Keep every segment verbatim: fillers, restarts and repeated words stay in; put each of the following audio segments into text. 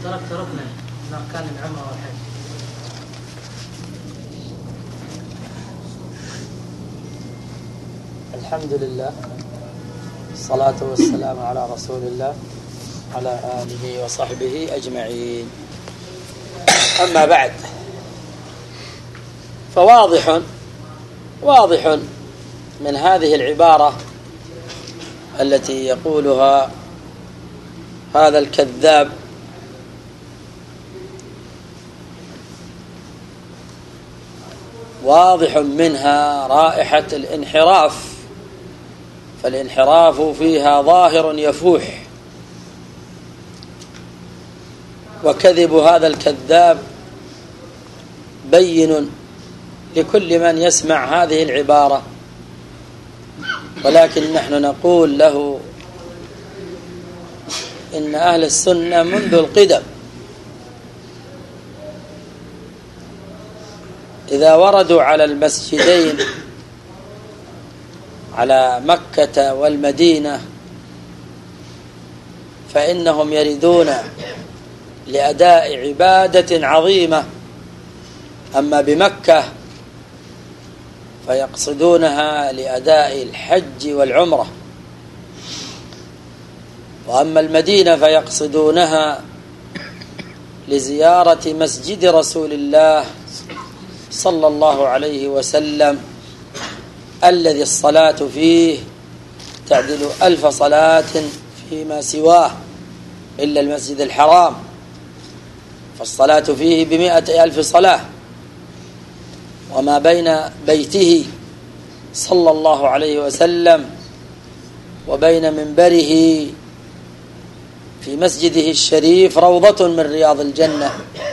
تركت ركنا من أركان العمرة والحج. الحمد لله، الصلاة والسلام على رسول الله على آله وصحبه أجمعين. أما بعد، فواضح واضح من هذه العبارة التي يقولها هذا الكذاب واضح منها رائحة الانحراف، فالانحراف فيها ظاهر يفوح، وكذب هذا الكذاب بين لكل من يسمع هذه العبارة. ولكن نحن نقول له إن أهل السنة منذ القدم إذا وردوا على المسجدين، على مكة والمدينة، فإنهم يريدون لأداء عبادة عظيمة. أما بمكة فيقصدونها لأداء الحج والعمرة، وأما المدينة فيقصدونها لزيارة مسجد رسول الله صلى الله عليه وسلم الذي الصلاة فيه تعدل ألف صلاة فيما سواه إلا المسجد الحرام، فالصلاة فيه بمئة ألف صلاة. وما بين بيته صلى الله عليه وسلم وبين منبره في مسجده الشريف روضة من رياض الجنة.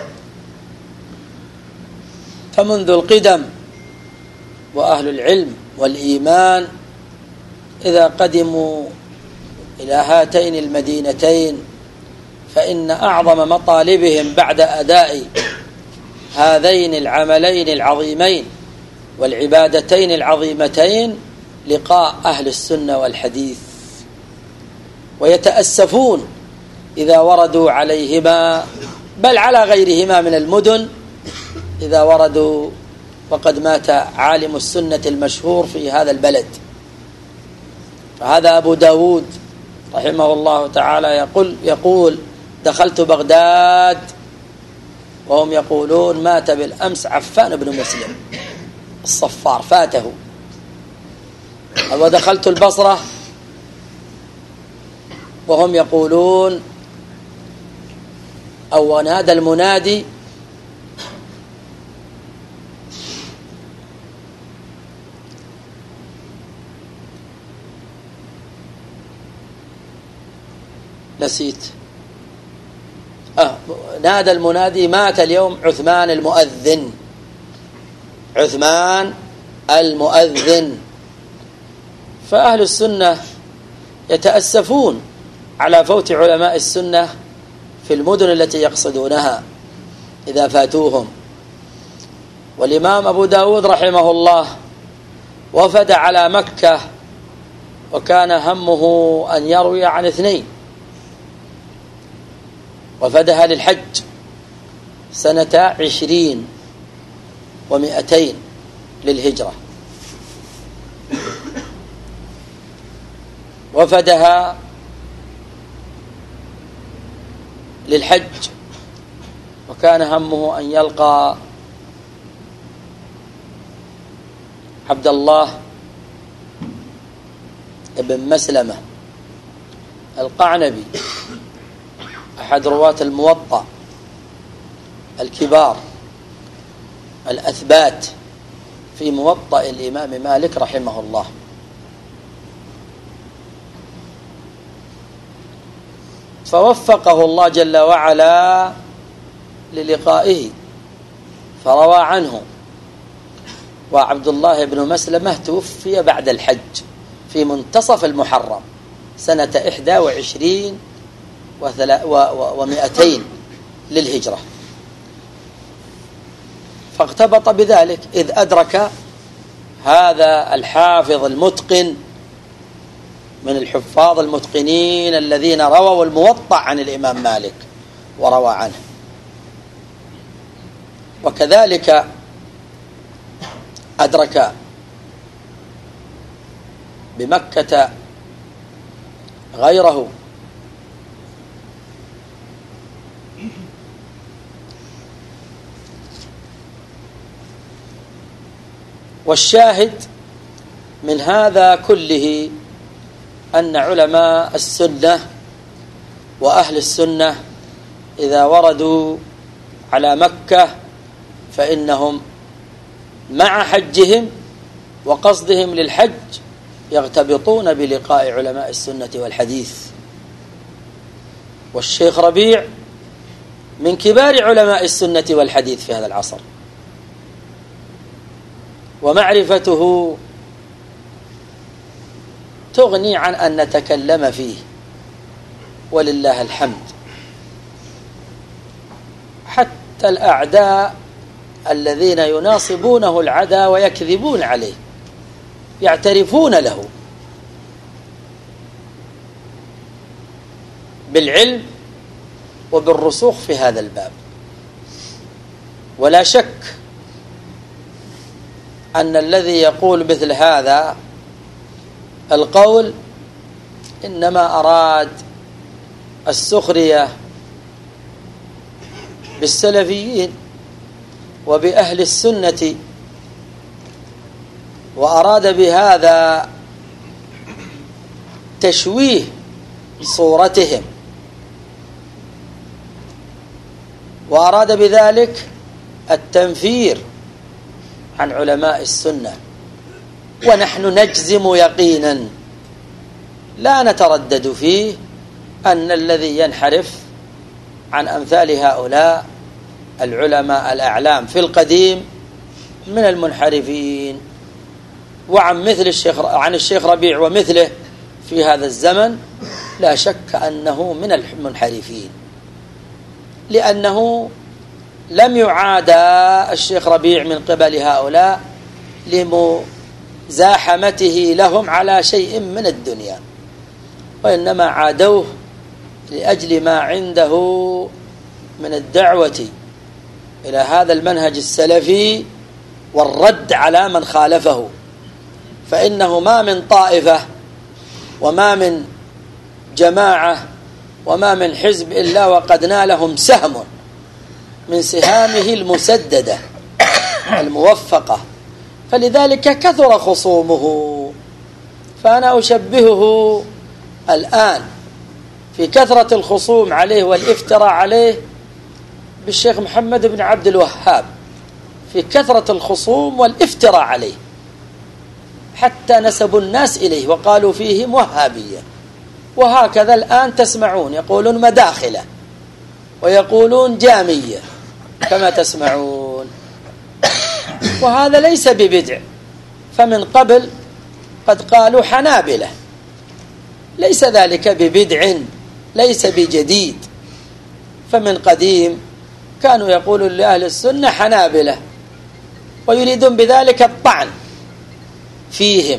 فمنذ القدم وأهل العلم والإيمان إذا قدموا إلى هاتين المدينتين فإن أعظم مطالبهم بعد أداء هذين العملين العظيمين والعبادتين العظيمتين لقاء أهل السنة والحديث، ويتأسفون إذا وردوا عليهما، بل على غيرهما من المدن إذا وردوا. وقد مات عالم السنة المشهور في هذا البلد، فهذا أبو داود رحمه الله تعالى يقول, يقول دخلت بغداد وهم يقولون مات بالأمس عفان بن مسلم الصفار، فاته. ودخلت البصرة وهم يقولون أو نادى المنادي نسيت آه نادى المنادي مات اليوم عثمان المؤذن، عثمان المؤذن. فأهل السنة يتأسفون على فوت علماء السنة في المدن التي يقصدونها إذا فاتوهم. والإمام أبو داود رحمه الله وفد على مكة وكان همه أن يروي عن اثنين، وفدها للحج سنة عشرين ومئتين للهجرة، وفدها للحج وكان همه أن يلقى عبد الله ابن مسلمة القعنبي أحد رواة الموطأ الكبار الأثبات في موطأ الإمام مالك رحمه الله. فوفقه الله جل وعلا للقائه فروى عنه. وعبد الله بن مسلمة توفي بعد الحج في منتصف المحرم سنة إحدى وعشرين ومئتين للهجرة، فاغتبط بذلك إذ أدرك هذا الحافظ المتقن من الحفاظ المتقنين الذين رووا الموطأ عن الإمام مالك وروى عنه. وكذلك أدرك بمكة غيره والشاهد من هذا كله أن علماء السنة وأهل السنة إذا وردوا على مكة فإنهم مع حجهم وقصدهم للحج يغتبطون بلقاء علماء السنة والحديث. والشيخ ربيع من كبار علماء السنة والحديث في هذا العصر، ومعرفته تغني عن أن نتكلم فيه ولله الحمد. حتى الأعداء الذين يناصبونه العدا ويكذبون عليه يعترفون له بالعلم وبالرسوخ في هذا الباب. ولا شك أن الذي يقول مثل هذا القول إنما أراد السخرية بالسلفيين وبأهل السنة، وأراد بهذا تشويه صورتهم، وأراد بذلك التنفير عن علماء السنة. ونحن نجزم يقينا لا نتردد فيه أن الذي ينحرف عن أمثال هؤلاء العلماء الأعلام في القديم من المنحرفين، وعن مثل الشيخ عن الشيخ ربيع ومثله في هذا الزمن لا شك أنه من المنحرفين، لأنه لم يعادى الشيخ ربيع من قبل هؤلاء لمزاحمته لهم على شيء من الدنيا، وإنما عادوه لأجل ما عنده من الدعوة إلى هذا المنهج السلفي والرد على من خالفه. فإنه ما من طائفة وما من جماعة وما من حزب إلا وقد نالهم سهم من سهامه المسددة الموفقة، فلذلك كثر خصومه. فأنا أشبهه الآن في كثرة الخصوم عليه والافتراء عليه بالشيخ محمد بن عبد الوهاب في كثرة الخصوم والافتراء عليه، حتى نسبوا الناس إليه وقالوا فيهم وهابية. وهكذا الآن تسمعون يقولون مداخلة ويقولون جامية كما تسمعون، وهذا ليس ببدع. فمن قبل قد قالوا حنابلة، ليس ذلك ببدع، ليس بجديد. فمن قديم كانوا يقولون لأهل السنة حنابلة ويريدون بذلك الطعن فيهم،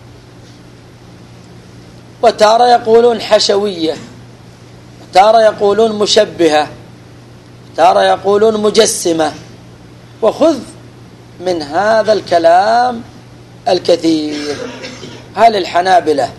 وتارة يقولون حشوية، وتارة يقولون مشبهة، وتارة يقولون مجسمة. وخذ من هذا الكلام الكثير. هل الحنابلة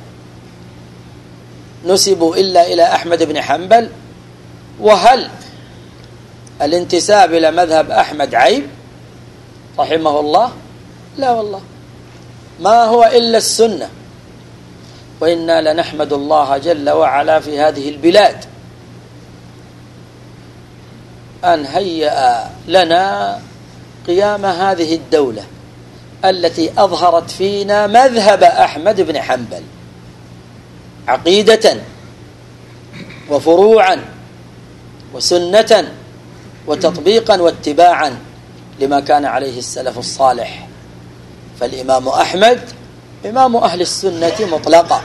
نسبوا إلا إلى أحمد بن حنبل؟ وهل الانتساب إلى مذهب أحمد عيب رحمه الله؟ لا والله، ما هو إلا السنة. وإنا لنحمد الله جل وعلا في هذه البلاد أن هيأ لنا قيام هذه الدولة التي أظهرت فينا مذهب أحمد بن حنبل عقيدة وفروعا وسنة وتطبيقا واتباعا لما كان عليه السلف الصالح. فالإمام أحمد إمام أهل السنة مطلقا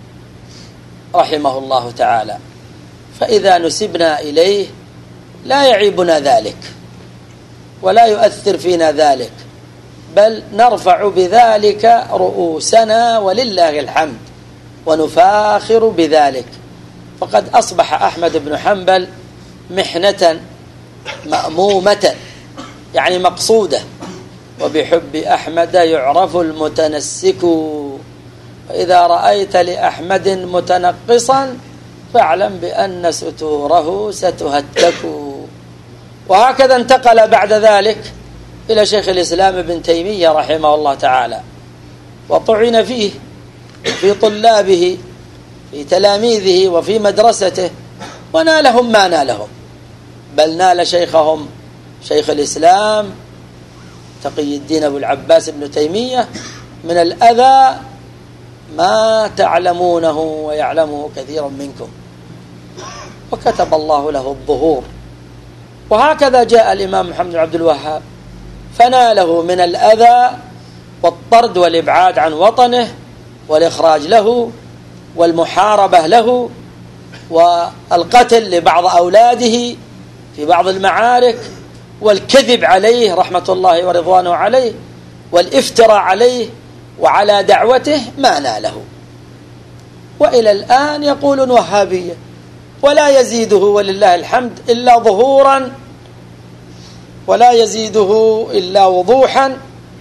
رحمه الله تعالى، فإذا نسبنا إليه لا يعيبنا ذلك ولا يؤثر فينا ذلك، بل نرفع بذلك رؤوسنا ولله الحمد ونفاخر بذلك. فقد أصبح أحمد بن حنبل محنة مأمومة يعني مقصودة، وبحب أحمد يعرف المتنسك، وإذا رأيت لأحمد متنقصا فاعلم بأن ستوره ستهتك. وهكذا انتقل بعد ذلك إلى شيخ الإسلام ابن تيمية رحمه الله تعالى، وطعن فيه في طلابه في تلاميذه وفي مدرسته، ونالهم ما نالهم، بل نال شيخهم شيخ الإسلام تقي الدين أبو العباس ابن تيمية من الأذى ما تعلمونه ويعلمه كثير منكم، وكتب الله له الظهور. وهكذا جاء الإمام محمد بن عبد الوهاب فناله من الأذى والطرد والإبعاد عن وطنه والإخراج له والمحاربة له والقتل لبعض أولاده في بعض المعارك والكذب عليه رحمة الله ورضوانه عليه والافتراء عليه وعلى دعوته ما ناله، وإلى الآن يقولون وهابية، ولا يزيده ولله الحمد إلا ظهورا، ولا يزيده إلا وضوحا،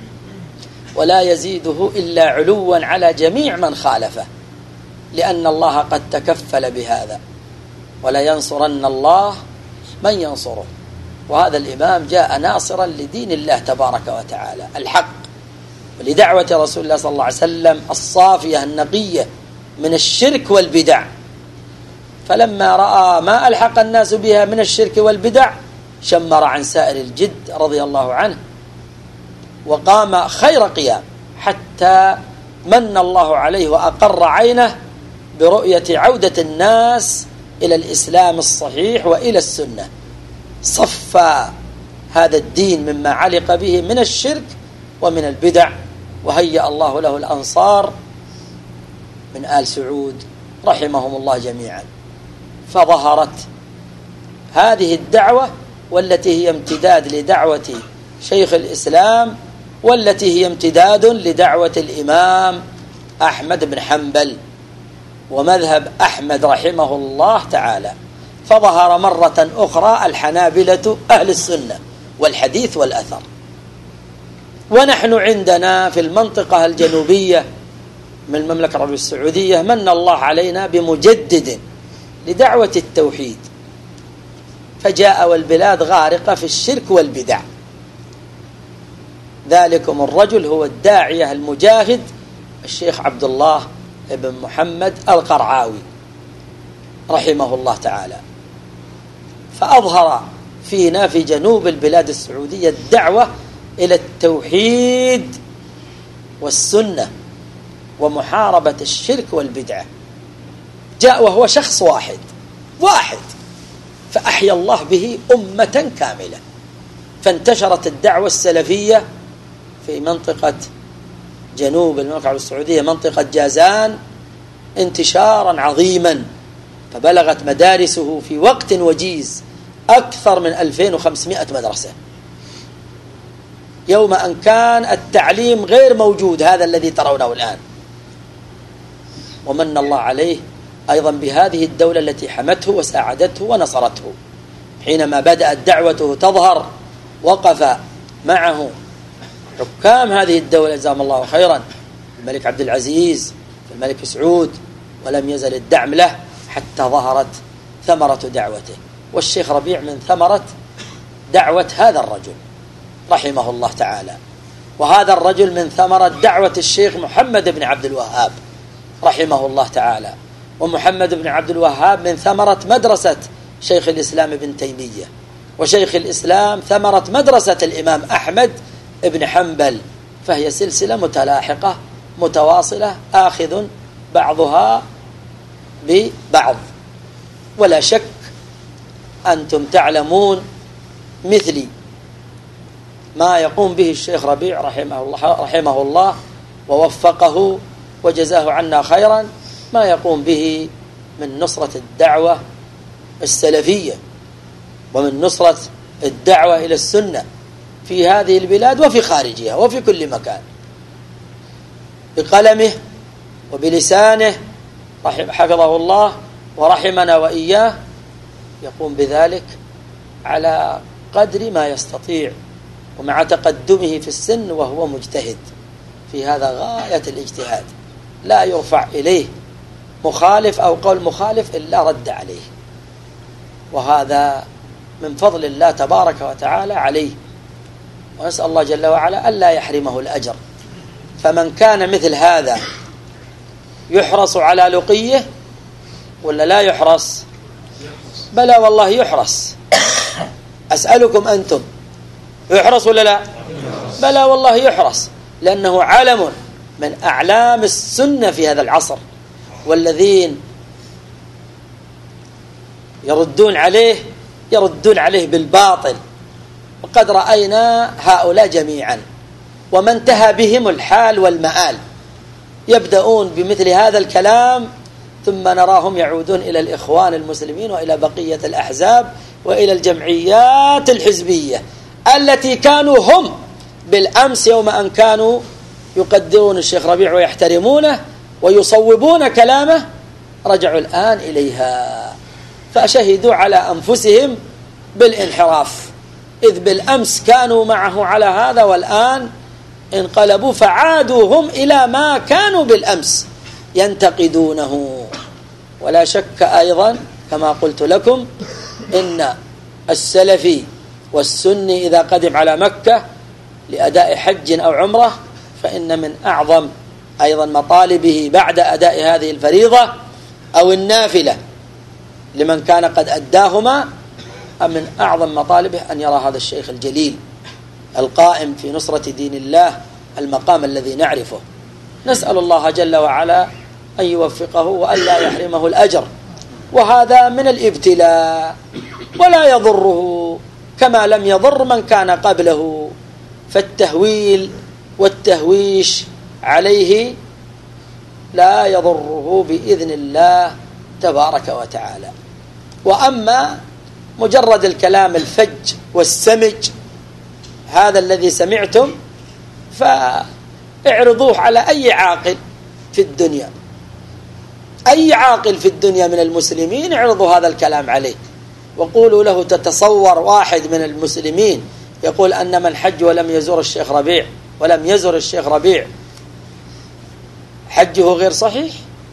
ولا يزيده إلا علوا على جميع من خالفه، لأن الله قد تكفل بهذا، ولا ينصرن الله من ينصره. وهذا الإمام جاء ناصرا لدين الله تبارك وتعالى الحق، ولدعوة رسول الله صلى الله عليه وسلم الصافية النقية من الشرك والبدع، فلما رأى ما ألحق الناس بها من الشرك والبدع شمر عن سائر الجد رضي الله عنه، وقام خير قيام حتى من الله عليه وأقر عينه برؤية عودة الناس إلى الإسلام الصحيح وإلى السنة، صفى هذا الدين مما علق به من الشرك ومن البدع، وهيأ الله له الأنصار من آل سعود رحمهم الله جميعا، فظهرت هذه الدعوة والتي هي امتداد لدعوة شيخ الإسلام، والتي هي امتداد لدعوة الإمام أحمد بن حنبل ومذهب أحمد رحمه الله تعالى. فظهر مرة أخرى الحنابلة أهل السنة والحديث والأثر. ونحن عندنا في المنطقة الجنوبية من المملكة العربية السعودية من الله علينا بمجدد لدعوة التوحيد، فجاء والبلاد غارقة في الشرك والبدع. ذلكم الرجل هو الداعية المجاهد الشيخ عبد الله ابن محمد القرعاوي رحمه الله تعالى، فأظهر فينا في جنوب البلاد السعودية الدعوة إلى التوحيد والسنة ومحاربة الشرك والبدعة. جاء وهو شخص واحد واحد فأحيا الله به أمة كاملة، فانتشرت الدعوة السلفية في منطقة جنوب المملكة السعودية، منطقة جازان، انتشارا عظيما، فبلغت مدارسه في وقت وجيز أكثر من ألفين وخمسمائة مدرسة، يوم أن كان التعليم غير موجود هذا الذي ترونه الآن. ومن الله عليه أيضا بهذه الدولة التي حمته وساعدته ونصرته. حينما بدأت دعوته تظهر وقف معه حكام هذه الدولة جزاهم الله خيرا، الملك عبد العزيز والملك سعود، ولم يزل الدعم له حتى ظهرت ثمرة دعوته. والشيخ ربيع من ثمرة دعوة هذا الرجل رحمه الله تعالى، وهذا الرجل من ثمرة دعوة الشيخ محمد بن عبد الوهاب رحمه الله تعالى، ومحمد بن عبد الوهاب من ثمرة مدرسة شيخ الإسلام ابن تيمية، وشيخ الإسلام ثمرة مدرسة الإمام أحمد ابن حنبل، فهي سلسلة متلاحقة متواصلة آخذ بعضها ببعض. ولا شك أنتم تعلمون مثلي ما يقوم به الشيخ ربيع رحمه الله, رحمه الله ووفقه وجزاه عنا خيرا، ما يقوم به من نصرة الدعوة السلفية ومن نصرة الدعوة إلى السنة في هذه البلاد وفي خارجها وفي كل مكان، بقلمه وبلسانه حفظه الله ورحمنا وإياه، يقوم بذلك على قدر ما يستطيع ومع تقدمه في السن وهو مجتهد في هذا غاية الاجتهاد، لا يرفع إليه مخالف أو قول مخالف إلا رد عليه، وهذا من فضل الله تبارك وتعالى عليه، ونسأل الله جل وعلا ألا يحرمه الأجر. فمن كان مثل هذا يحرص على لقيه ولا لا يحرص؟ بلى والله يحرص. أسألكم أنتم يحرص ولا لا؟ بلى والله يحرص، لأنه علم من أعلام السنة في هذا العصر، والذين يردون عليه يردون عليه بالباطل، وقد رأينا هؤلاء جميعا وما انتهى بهم الحال والمآل. يبدأون بمثل هذا الكلام ثم نراهم يعودون إلى الإخوان المسلمين وإلى بقية الأحزاب وإلى الجمعيات الحزبية التي كانوا هم بالأمس يوم أن كانوا يقدرون الشيخ ربيع ويحترمونه ويصوبون كلامه، رجعوا الآن إليها، فشهدوا على أنفسهم بالانحراف، إذ بالأمس كانوا معه على هذا والآن انقلبوا فعادوا هم إلى ما كانوا بالأمس ينتقدونه. ولا شك أيضا كما قلت لكم إن السلفي والسني إذا قدم على مكة لأداء حج أو عمرة فإن من أعظم أيضا مطالبه بعد أداء هذه الفريضة أو النافلة لمن كان قد أداهما، من أعظم مطالبه أن يرى هذا الشيخ الجليل القائم في نصرة دين الله المقام الذي نعرفه. نسأل الله جل وعلا أن يوفقه وأن لا يحرمه الأجر، وهذا من الابتلاء ولا يضره كما لم يضر من كان قبله، فالتهويل والتهويش عليه لا يضره بإذن الله تبارك وتعالى. وأما مجرد الكلام الفج والسمج هذا الذي سمعتم فاعرضوه على أي عاقل في الدنيا، أي عاقل في الدنيا من المسلمين اعرضوا هذا الكلام عليه وقولوا له تتصور واحد من المسلمين يقول أن من حج ولم يزور الشيخ ربيع ولم يزور الشيخ ربيع حجه غير صحيح؟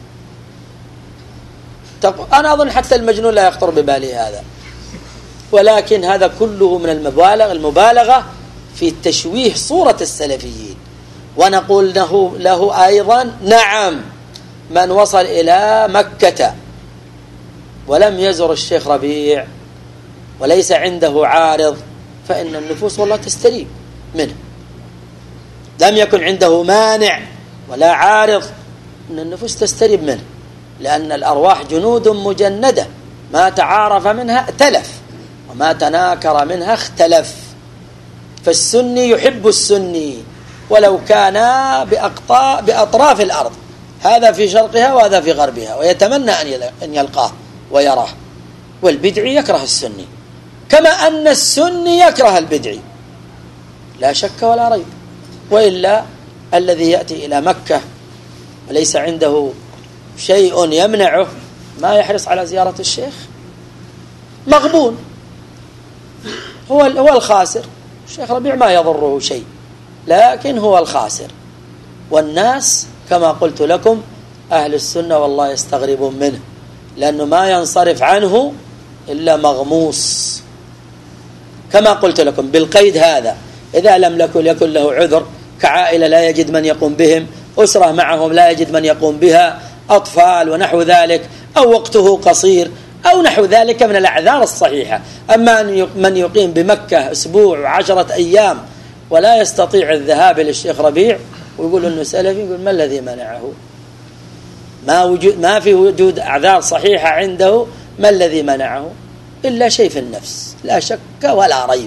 أنا أظن حتى المجنون لا يخطر بباله هذا، ولكن هذا كله من المبالغ المبالغة في تشويه صورة السلفيين. ونقول له, له أيضا نعم، من وصل إلى مكة ولم يزر الشيخ ربيع وليس عنده عارض فإن النفوس والله تستريب منه، لم يكن عنده مانع ولا عارض أن النفوس تستريب منه، لأن الأرواح جنود مجندة ما تعارف منها ائتلف وما تناكر منها اختلف. فالسني يحب السني ولو كان بأطراف الأرض، هذا في شرقها وهذا في غربها، ويتمنى أن يلقاه ويراه. والبدعي يكره السني كما أن السني يكره البدعي، لا شك ولا ريب. وإلا الذي يأتي إلى مكة وليس عنده شيء يمنعه ما يحرص على زيارة الشيخ، مغبون، هو هو الخاسر. الشيخ ربيع ما يضره شيء، لكن هو الخاسر. والناس كما قلت لكم أهل السنة والله يستغربون منه، لأنه ما ينصرف عنه إلا مغموس كما قلت لكم بالقيد هذا، إذا لم يكن يكن له عذر كعائلة لا يجد من يقوم بهم، أسرة معهم لا يجد من يقوم بها، أطفال ونحو ذلك، أو وقته قصير أو نحو ذلك من الأعذار الصحيحة. أما من يقيم بمكة أسبوع وعشرة أيام ولا يستطيع الذهاب للشيخ ربيع ويقول أنه سلفي، يقول ما الذي منعه؟ ما, وجود ما في وجود أعذار صحيحة عنده، ما الذي منعه؟ إلا شيء في النفس لا شك ولا ريب.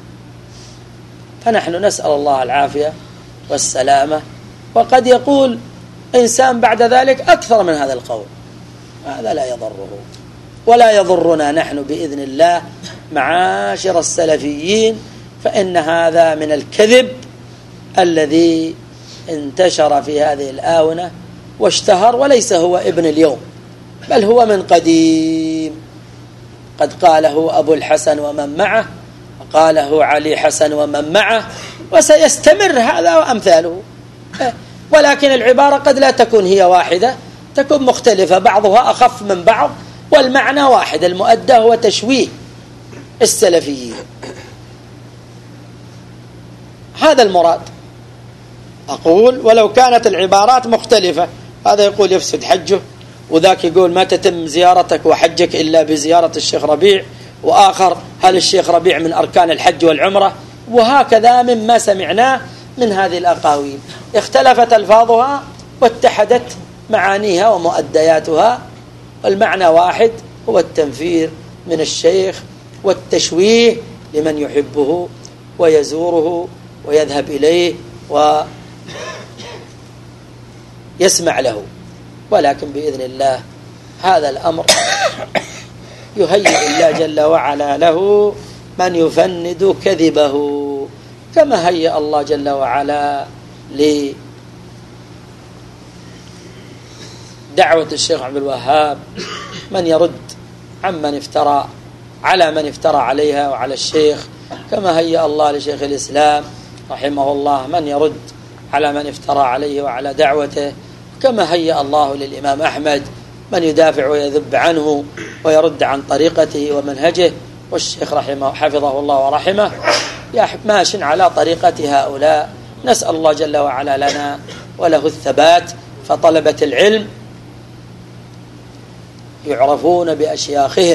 فنحن نسأل الله العافية والسلامة. وقد يقول إنسان بعد ذلك أكثر من هذا القول، هذا لا يضره ولا يضرنا نحن بإذن الله معاشر السلفيين، فإن هذا من الكذب الذي انتشر في هذه الآونة واشتهر، وليس هو ابن اليوم بل هو من قديم. قد قاله أبو الحسن ومن معه، قاله علي حسن ومن معه، وسيستمر هذا وأمثاله. ولكن العبارة قد لا تكون هي واحدة، تكون مختلفة، بعضها أخف من بعض، والمعنى واحد. المؤدى هو تشويه السلفيين، هذا المراد. أقول ولو كانت العبارات مختلفة، هذا يقول يفسد حجه، وذاك يقول ما تتم زيارتك وحجك إلا بزيارة الشيخ ربيع، وآخر هل الشيخ ربيع من أركان الحج والعمرة، وهكذا مما سمعناه من هذه الأقاويل. اختلفت ألفاظها واتحدت معانيها ومؤدياتها، والمعنى واحد، هو التنفير من الشيخ والتشويه لمن يحبه ويزوره ويذهب إليه ويسمع له. ولكن بإذن الله هذا الأمر يهيئ الله جل وعلا له من يفند كذبه، كما هيئ الله جل وعلا لدعوة الشيخ عبد الوهاب من يرد عمن افترى على من افترى عليها وعلى الشيخ، كما هيئ الله لشيخ الإسلام رحمه الله من يرد على من افترى عليه وعلى دعوته، كما هيئ الله للإمام أحمد من يدافع ويذب عنه ويرد عن طريقته ومنهجه. والشيخ رحمه حفظه الله ورحمه ماش على طريقة هؤلاء. نسأل الله جل وعلا لنا وله الثبات. فطلبة العلم يعرفون بأشياخهم،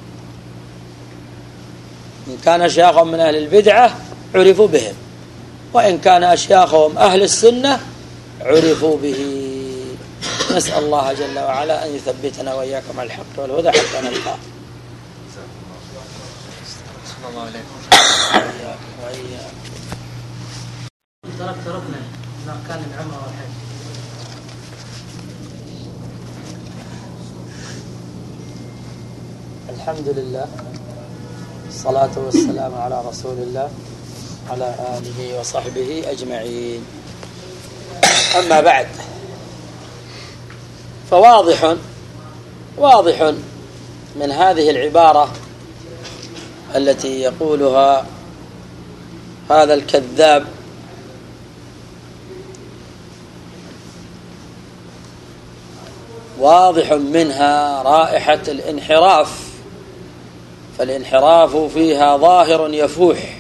إن كان أشياخهم من أهل البدعة عرفوا بهم، وإن كان أشياخهم أهل السنة عرفوا به. نسأل الله جل وعلا أن يثبتنا وإياكم على الحق والهدى حتى نلقاه. صلى الله عليكم. تركت ركنا من أركان العمرة والحج. الحمد لله، الصلاة والسلام على رسول الله على آله وصحبه أجمعين. أما بعد، فواضح واضح من هذه العبارة التي يقولها هذا الكذاب واضح منها رائحة الانحراف، فالانحراف فيها ظاهر يفوح.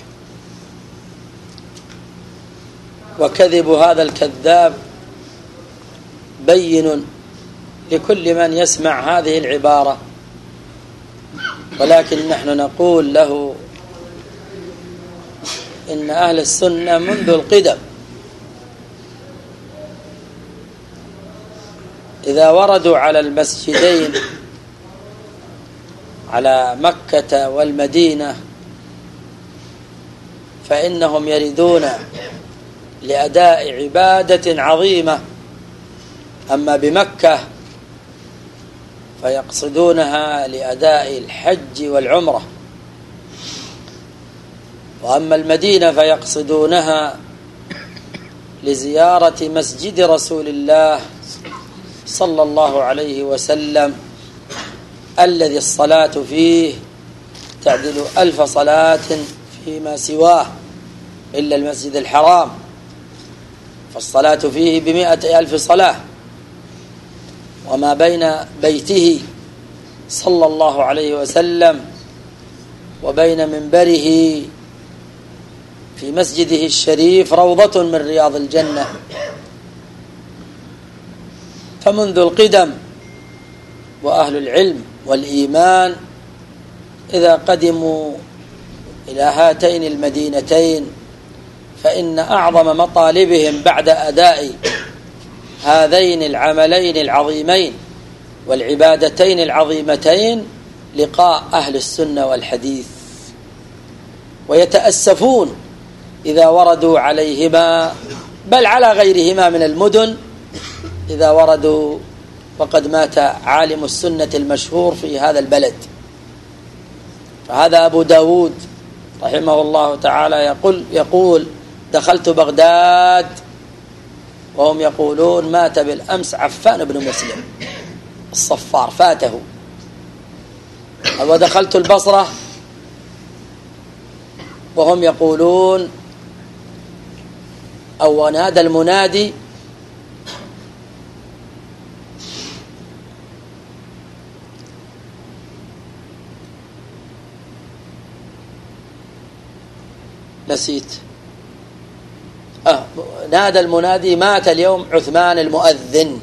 وكذب هذا الكذاب بين لكل من يسمع هذه العبارة، ولكن نحن نقول له إن أهل السنة منذ القدم إذا وردوا على المسجدين على مكة والمدينة فإنهم يريدون لأداء عبادة عظيمة. أما بمكة فيقصدونها لأداء الحج والعمرة، وأما المدينة فيقصدونها لزيارة مسجد رسول الله صلى الله عليه وسلم الذي الصلاة فيه تعدل ألف صلاة فيما سواه إلا المسجد الحرام، فالصلاة فيه بمئة ألف صلاة. وما بين بيته صلى الله عليه وسلم وبين منبره في مسجده الشريف روضة من رياض الجنة. فمنذ القدم وأهل العلم والإيمان إذا قدموا إلى هاتين المدينتين فإن أعظم مطالبهم بعد أداء هذين العملين العظيمين والعبادتين العظيمتين لقاء أهل السنة والحديث، ويتأسفون إذا وردوا عليهما بل على غيرهما من المدن إذا وردوا وقد مات عالم السنة المشهور في هذا البلد. فهذا أبو داود رحمه الله تعالى يقول, يقول دخلت بغداد وهم يقولون مات بالأمس عفان بن مسلم الصفار، فاته. ودخلت البصرة وهم يقولون أو نادى المنادي نسيت آه نادى المنادي مات اليوم عثمان المؤذن،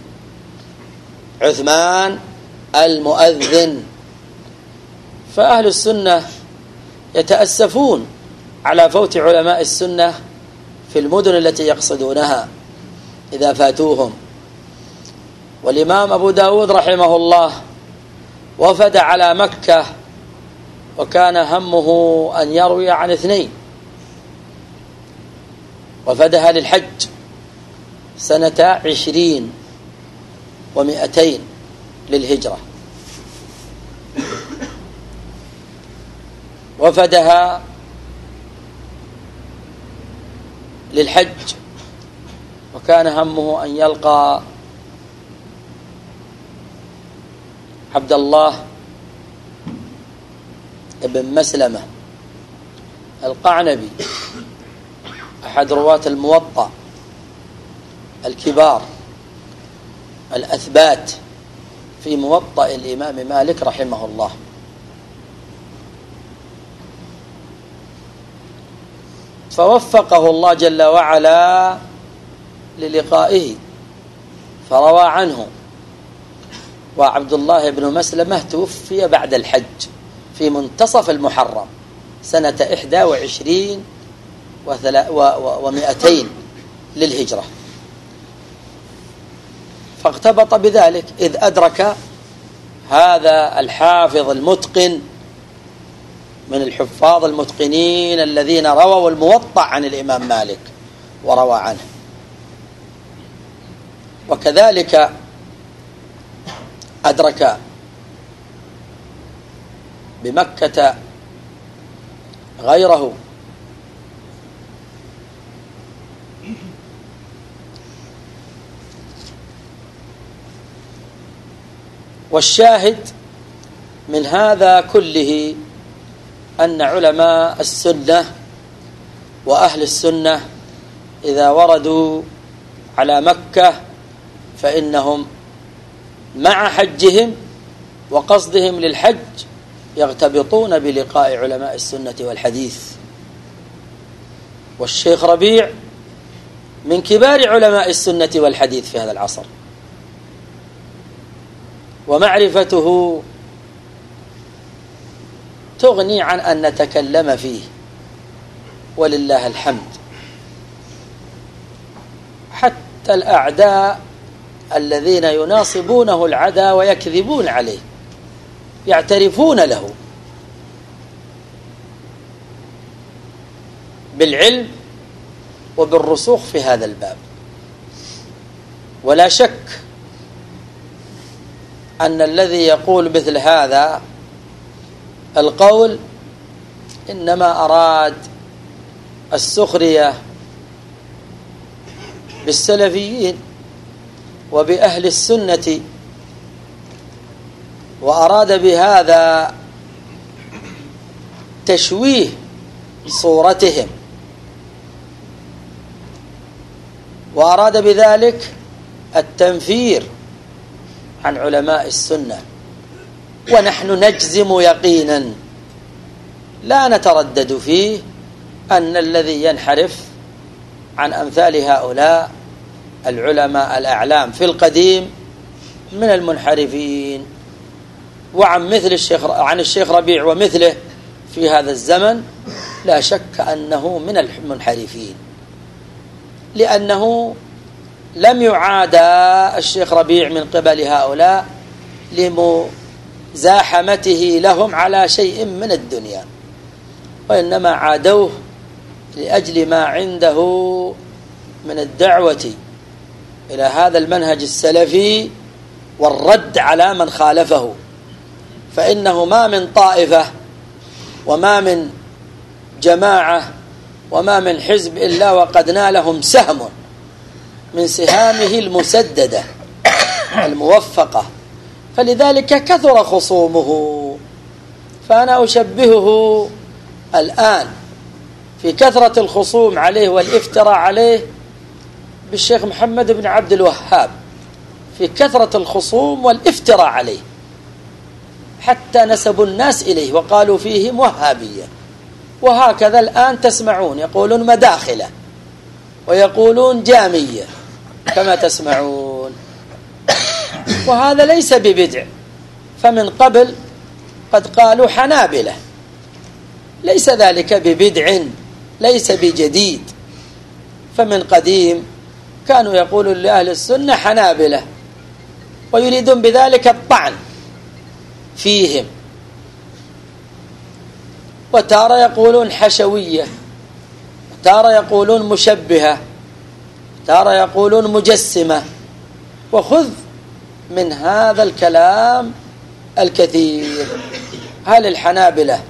عثمان المؤذن. فأهل السنة يتأسفون على فوت علماء السنة في المدن التي يقصدونها إذا فاتوهم. والإمام أبو داود رحمه الله وفد على مكة وكان همه أن يروي عن اثنين، وفدها للحج سنة عشرين ومئتين للهجرة، وفدها للحج وكان همه أن يلقى عبد الله بن مسلمة القعنبي أحد رواة الموطأ الكبار الأثبات في موطأ الإمام مالك رحمه الله. فوفقه الله جل وعلا للقائه فروى عنه. وعبد الله بن مسلمة توفي بعد الحج في منتصف المحرم سنة إحدى وعشرين ومئتين للهجرة، فاغتبط بذلك إذ أدرك هذا الحافظ المتقن من الحفاظ المتقنين الذين رووا الموطأ عن الإمام مالك وروى عنه. وكذلك أدرك بمكة غيره والشاهد من هذا كله أن علماء السنة وأهل السنة إذا وردوا على مكة فإنهم مع حجهم وقصدهم للحج يغتبطون بلقاء علماء السنة والحديث. والشيخ ربيع من كبار علماء السنة والحديث في هذا العصر، ومعرفته تغني عن أن نتكلم فيه ولله الحمد. حتى الأعداء الذين يناصبونه العدا ويكذبون عليه يعترفون له بالعلم وبالرسوخ في هذا الباب. ولا شك أن الذي يقول مثل هذا القول إنما أراد السخرية بالسلفيين وبأهل السنة، وأراد بهذا تشويه صورتهم، وأراد بذلك التنفير عن علماء السنة. ونحن نجزم يقينا لا نتردد فيه أن الذي ينحرف عن أمثال هؤلاء العلماء الأعلام في القديم من المنحرفين، وعن مثل الشيخ عن الشيخ ربيع ومثله في هذا الزمن لا شك أنه من المنحرفين، لأنه لم يعادى الشيخ ربيع من قبل هؤلاء لمزاحمته لهم على شيء من الدنيا، وإنما عادوه لأجل ما عنده من الدعوة إلى هذا المنهج السلفي والرد على من خالفه. فإنه ما من طائفة وما من جماعة وما من حزب إلا وقد نالهم سهم من سهامه المسددة الموفقة، فلذلك كثر خصومه فأنا أشبهه الآن في كثرة الخصوم عليه والافتراء عليه بالشيخ محمد بن عبد الوهاب، في كثرة الخصوم والافتراء عليه، حتى نسبوا الناس إليه وقالوا فيهم وهابية. وهكذا الآن تسمعون يقولون مداخلة ويقولون جامية كما تسمعون، وهذا ليس ببدع. فمن قبل قد قالوا حنابلة، ليس ذلك ببدع، ليس بجديد. فمن قديم كانوا يقولون لأهل السنة حنابلة ويريدون بذلك الطعن فيهم، وتارة يقولون حشوية، وتارة يقولون مشبهة، وتارة يقولون مجسمة. وخذ من هذا الكلام الكثير. هل الحنابلة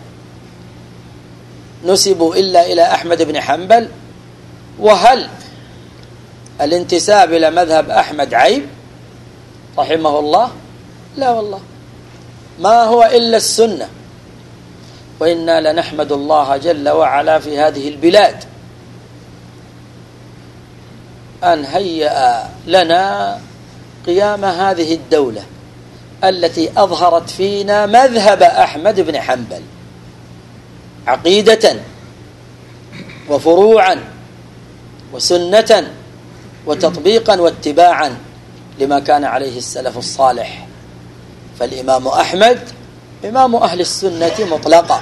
نسبوا إلا إلى أحمد بن حنبل؟ وهل الانتساب إلى مذهب أحمد عيب رحمه الله؟ لا والله، ما هو إلا السنة. وإنا لنحمد الله جل وعلا في هذه البلاد أن هيأ لنا قيام هذه الدولة التي أظهرت فينا مذهب أحمد بن حنبل عقيدة وفروعا وسنة وتطبيقا واتباعا لما كان عليه السلف الصالح. فالإمام أحمد إمام أهل السنة مطلقا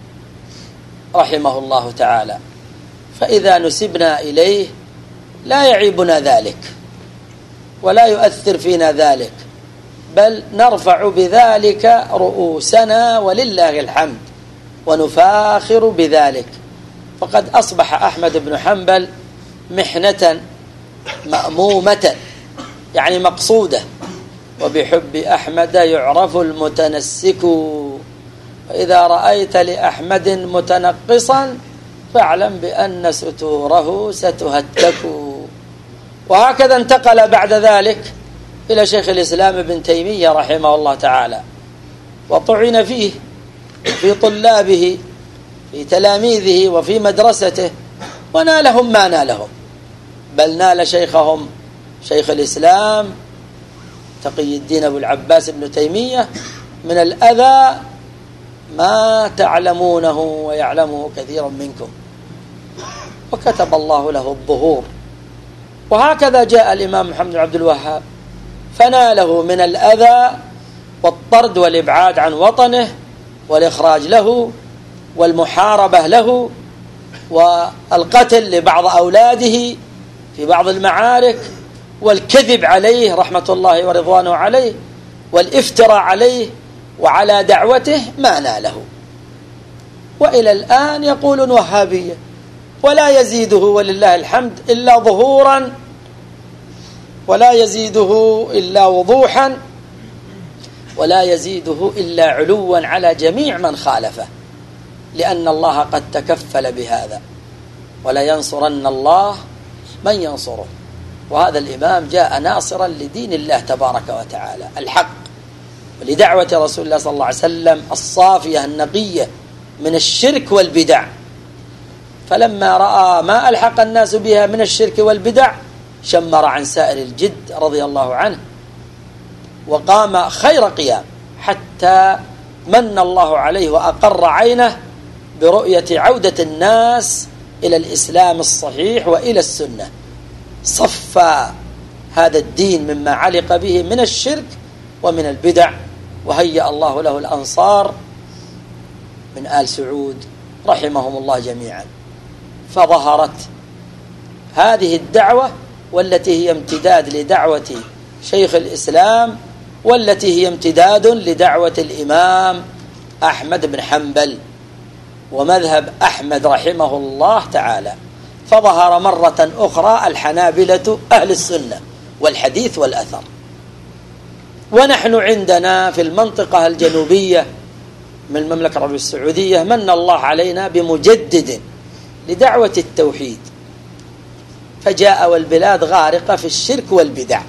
رحمه الله تعالى، فإذا نسبنا إليه لا يعيبنا ذلك ولا يؤثر فينا ذلك، بل نرفع بذلك رؤوسنا ولله الحمد ونفاخر بذلك. فقد أصبح أحمد بن حنبل محنة مأمومة، يعني مقصودة. وبحب أحمد يعرف المتنسك، وإذا رأيت لأحمد متنقصا فاعلم بأن ستوره ستهتك. وهكذا انتقل بعد ذلك إلى شيخ الإسلام ابن تيمية رحمه الله تعالى، وطعن فيه في طلابه في تلاميذه وفي مدرسته، ونالهم ما نالهم، بل نال شيخهم شيخ الإسلام تقي الدين أبو العباس ابن تيمية من الأذى ما تعلمونه ويعلمه كثير منكم، وكتب الله له الظهور. وهكذا جاء الإمام محمد بن عبد الوهاب فناله من الأذى والطرد والإبعاد عن وطنه والإخراج له والمحاربة له والقتل لبعض أولاده في بعض المعارك والكذب عليه رحمة الله ورضوانه عليه والافتراء عليه وعلى دعوته ما ناله. وإلى الآن يقولون وهابية، ولا يزيده ولله الحمد إلا ظهورا، ولا يزيده إلا وضوحا، ولا يزيده إلا علوا على جميع من خالفه، لأن الله قد تكفل بهذا، ولا ينصرن الله من ينصره. وهذا الإمام جاء ناصرا لدين الله تبارك وتعالى الحق، ولدعوة رسول الله صلى الله عليه وسلم الصافية النقية من الشرك والبدع. فلما رأى ما ألحق الناس بها من الشرك والبدع شمر عن سائر الجد رضي الله عنه، وقام خير قيام حتى من الله عليه وأقر عينه برؤية عودة الناس إلى الإسلام الصحيح وإلى السنة. صفى هذا الدين مما علق به من الشرك ومن البدع، وهيأ الله له الأنصار من آل سعود رحمهم الله جميعا. فظهرت هذه الدعوة والتي هي امتداد لدعوة شيخ الإسلام، والتي هي امتداد لدعوة الإمام أحمد بن حنبل ومذهب أحمد رحمه الله تعالى. فظهر مرة أخرى الحنابلة أهل السنة والحديث والأثر. ونحن عندنا في المنطقة الجنوبية من المملكة العربية السعودية من الله علينا بمجدد لدعوة التوحيد، فجاء والبلاد غارقة في الشرك والبدع.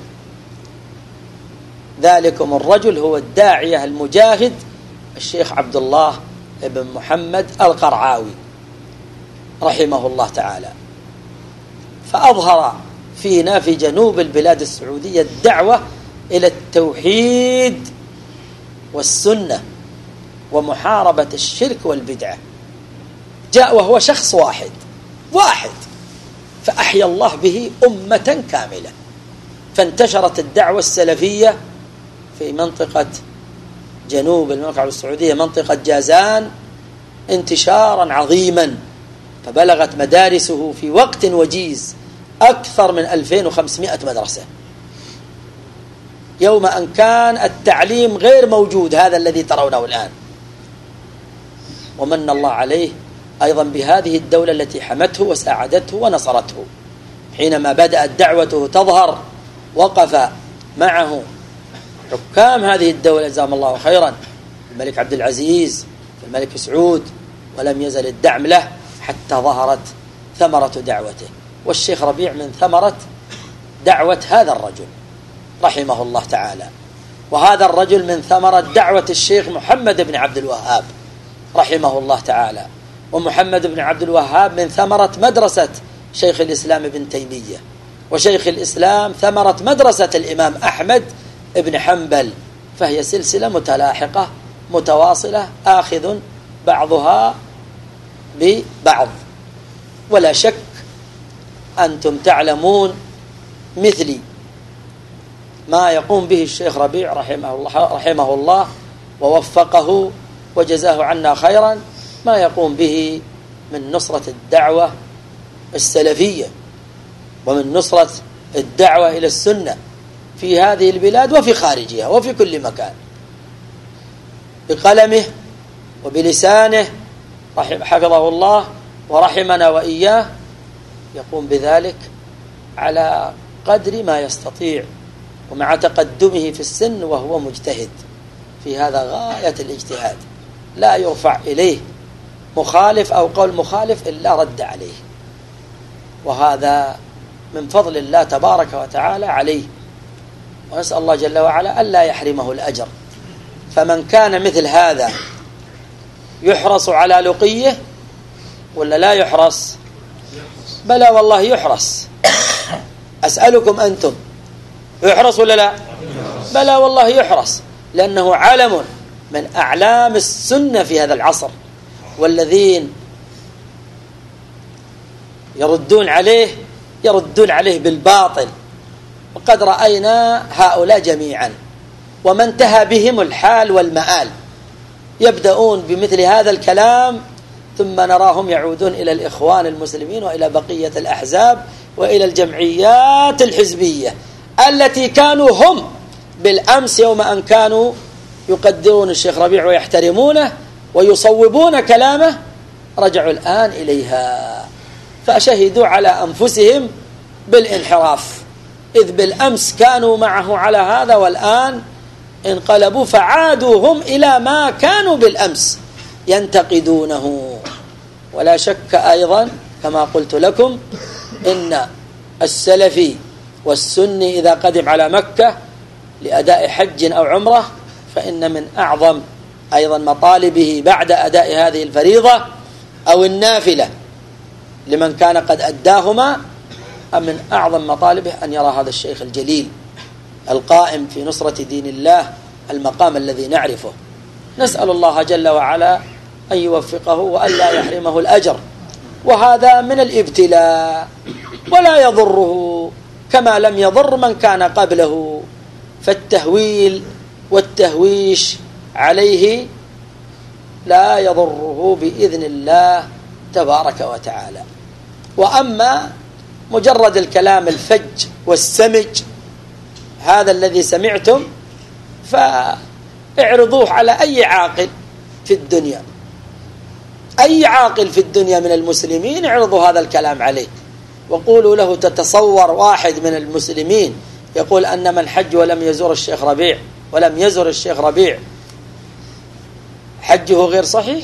ذلكم الرجل هو الداعية المجاهد الشيخ عبد الله بن محمد القرعاوي رحمه الله تعالى، فأظهر فينا في جنوب البلاد السعودية الدعوة إلى التوحيد والسنة ومحاربة الشرك والبدعة. جاء وهو شخص واحد واحد فأحيا الله به أمة كاملة، فانتشرت الدعوة السلفية في منطقة جنوب المملكة السعودية، منطقة جازان، انتشارا عظيما، فبلغت مدارسه في وقت وجيز أكثر من ألفين وخمسمائة مدرسة، يوم أن كان التعليم غير موجود هذا الذي ترونه الآن. ومن الله عليه أيضا بهذه الدولة التي حمته وساعدته ونصرته. حينما بدأت دعوته تظهر وقف معه حكام هذه الدولة جزاهم الله خيرا، الملك عبد العزيز الملك سعود، ولم يزل الدعم له حتى ظهرت ثمرة دعوته. والشيخ ربيع من ثمرة دعوة هذا الرجل رحمه الله تعالى، وهذا الرجل من ثمرة دعوة الشيخ محمد بن عبد الوهاب رحمه الله تعالى، ومحمد بن عبد الوهاب من ثمرة مدرسة شيخ الإسلام ابن تيمية، وشيخ الإسلام ثمرة مدرسة الإمام أحمد ابن حنبل، فهي سلسلة متلاحقة متواصلة آخذ بعضها ببعض. ولا شك أنتم تعلمون مثلي ما يقوم به الشيخ ربيع رحمه الله, رحمه الله ووفقه وجزاه عنا خيرا، ما يقوم به من نصرة الدعوة السلفية ومن نصرة الدعوة إلى السنة في هذه البلاد وفي خارجها وفي كل مكان، بقلمه وبلسانه حفظه الله ورحمنا وإياه، يقوم بذلك على قدر ما يستطيع ومع تقدمه في السن، وهو مجتهد في هذا غاية الاجتهاد، لا يرفع إليه مخالف أو قول مخالف إلا رد عليه، وهذا من فضل الله تبارك وتعالى عليه، ونسأل الله جل وعلا ألا يحرمه الأجر. فمن كان مثل هذا يحرص على لقيه ولا لا يحرص؟ بلى والله يحرص. أسألكم أنتم يحرص ولا لا؟ بلى والله يحرص، لأنه علم من أعلام السنة في هذا العصر، والذين يردون عليه يردون عليه بالباطل، وقد رأينا هؤلاء جميعا وما انتهى بهم الحال والمآل. يبدأون بمثل هذا الكلام ثم نراهم يعودون إلى الإخوان المسلمين وإلى بقية الأحزاب وإلى الجمعيات الحزبية التي كانوا هم بالأمس يوم أن كانوا يقدرون الشيخ ربيع ويحترمونه ويصوبون كلامه، رجعوا الآن إليها، فشهدوا على أنفسهم بالانحراف، إذ بالأمس كانوا معه على هذا والآن انقلبوا فعادوا هم إلى ما كانوا بالأمس ينتقدونه. ولا شك أيضا كما قلت لكم إن السلفي والسني إذا قدم على مكة لأداء حج أو عمرة، فإن من أعظم أيضا مطالبه بعد أداء هذه الفريضة أو النافلة لمن كان قد أداهما، من أعظم مطالبه أن يرى هذا الشيخ الجليل القائم في نصرة دين الله المقام الذي نعرفه. نسأل الله جل وعلا أن يوفقه وأن لا يحرمه الأجر، وهذا من الابتلاء ولا يضره كما لم يضر من كان قبله، فالتهويل والتهويش عليه لا يضره بإذن الله تبارك وتعالى. وأما مجرد الكلام الفج والسمج هذا الذي سمعتم فاعرضوه على أي عاقل في الدنيا، أي عاقل في الدنيا من المسلمين اعرضوا هذا الكلام عليه وقولوا له تتصور واحد من المسلمين يقول أن من حج ولم يزور الشيخ ربيع ولم يزور الشيخ ربيع حجه غير صحيح؟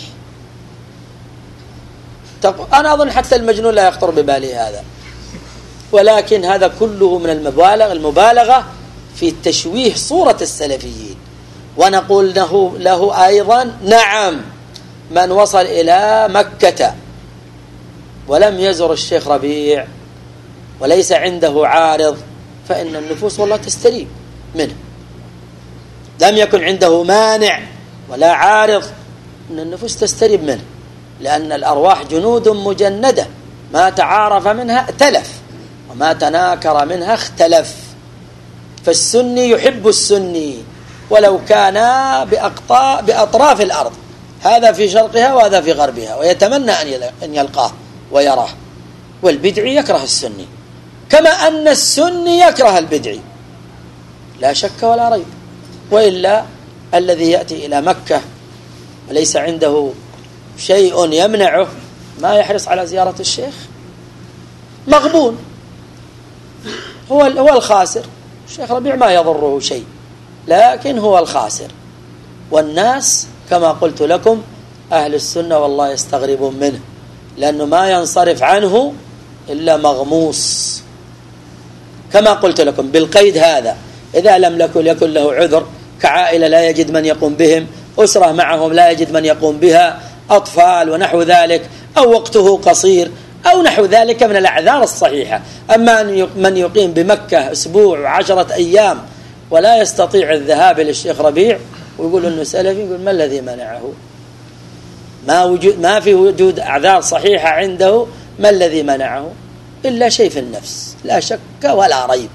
أنا أظن حتى المجنون لا يخطر بباله هذا. ولكن هذا كله من المبالغ المبالغة في تشويه صورة السلفيين. ونقول له, له أيضا نعم من وصل إلى مكة ولم يزر الشيخ ربيع وليس عنده عارض فإن النفوس والله تستريب منه. لم يكن عنده مانع ولا عارض أن النفوس تستريب منه، لأن الأرواح جنود مجندة، ما تعارف منها ائتلف وما تناكر منها اختلف. فالسني يحب السني ولو كان بأقطاع بأطراف الأرض، هذا في شرقها وهذا في غربها، ويتمنى أن يلقاه ويراه. والبدعي يكره السني كما أن السني يكره البدعي، لا شك ولا ريب. وإلا الذي يأتي إلى مكة وليس عنده شيء يمنعه ما يحرص على زيارة الشيخ، مغبون، هو هو الخاسر. الشيخ ربيع ما يضره شيء، لكن هو الخاسر. والناس كما قلت لكم أهل السنة والله يستغربون منه، لأنه ما ينصرف عنه إلا مغموس. كما قلت لكم بالقيد هذا، إذا لم يكن يكن له عذر كعائلة لا يجد من يقوم بهم، أسرة معهم لا يجد من يقوم بها، أطفال ونحو ذلك، أو وقته قصير أو نحو ذلك من الأعذار الصحيحة. أما من يقيم بمكة أسبوع وعشرة أيام ولا يستطيع الذهاب للشيخ ربيع ويقول أنه سلفي، يقول ما الذي منعه؟ ما, وجود ما في وجود أعذار صحيحة عنده، ما الذي منعه؟ إلا شيء في النفس لا شك ولا ريب.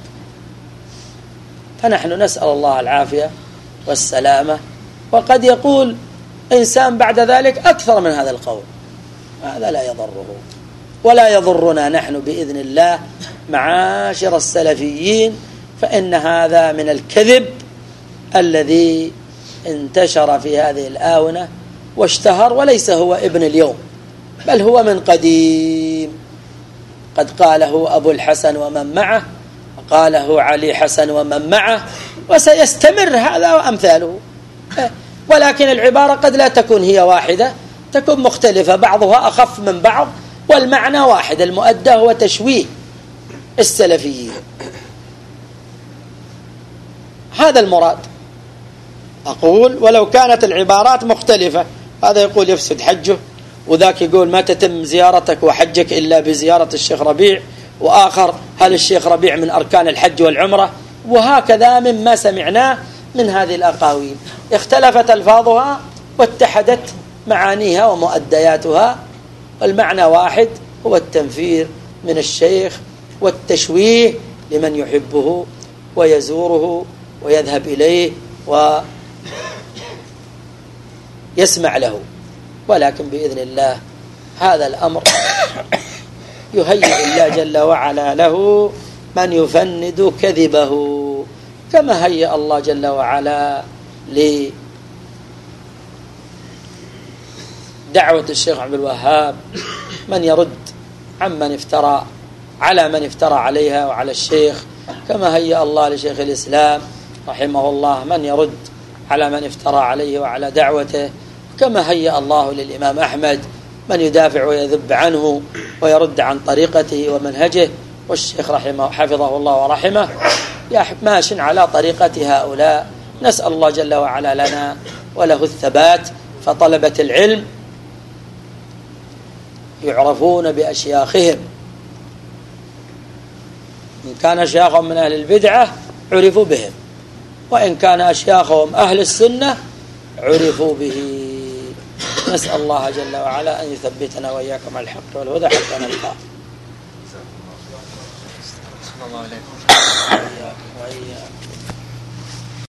فنحن نسأل الله العافية والسلامة. وقد يقول إنسان بعد ذلك أكثر من هذا القول، هذا لا يضره ولا يضرنا نحن بإذن الله معاشر السلفيين. فإن هذا من الكذب الذي انتشر في هذه الآونة واشتهر، وليس هو ابن اليوم بل هو من قديم. قد قاله أبو الحسن ومن معه، وقاله علي حسن ومن معه، وسيستمر هذا وأمثاله. ولكن العبارة قد لا تكون هي واحدة، تكون مختلفة، بعضها أخف من بعض، والمعنى واحد، المؤدى هو تشويه السلفيين. هذا المراد. أقول ولو كانت العبارات مختلفة، هذا يقول يفسد حجه، وذاك يقول ما تتم زيارتك وحجك إلا بزيارة الشيخ ربيع، وآخر هل الشيخ ربيع من أركان الحج والعمرة، وهكذا مما سمعناه من هذه الأقاويل. اختلفت ألفاظها واتحدت معانيها ومؤدياتها، والمعنى واحد، هو التنفير من الشيخ والتشويه لمن يحبه ويزوره ويذهب إليه ويسمع له. ولكن بإذن الله هذا الأمر يهيئ الله جل وعلا له من يفند كذبه، كما هيئ الله جل وعلا لدعوة الشيخ عبد الوهاب من يرد عمن افترى على من افترى عليها وعلى الشيخ، كما هيئ الله لشيخ الإسلام رحمه الله من يرد على من افترى عليه وعلى دعوته، كما هيئ الله للإمام أحمد من يدافع ويذب عنه ويرد عن طريقته ومنهجه. والشيخ رحمه حفظه الله ورحمه ماش على طريقة هؤلاء. نسأل الله جل وعلا لنا وله الثبات. فطلبة العلم يعرفون بأشياخهم، إن كان أشياخهم من أهل البدعة عرفوا بهم، وإن كان أشياخهم أهل السنة عرفوا به. نسأل الله جل وعلا أن يثبتنا وإياكم على الحق والهدى حتى نلقاه.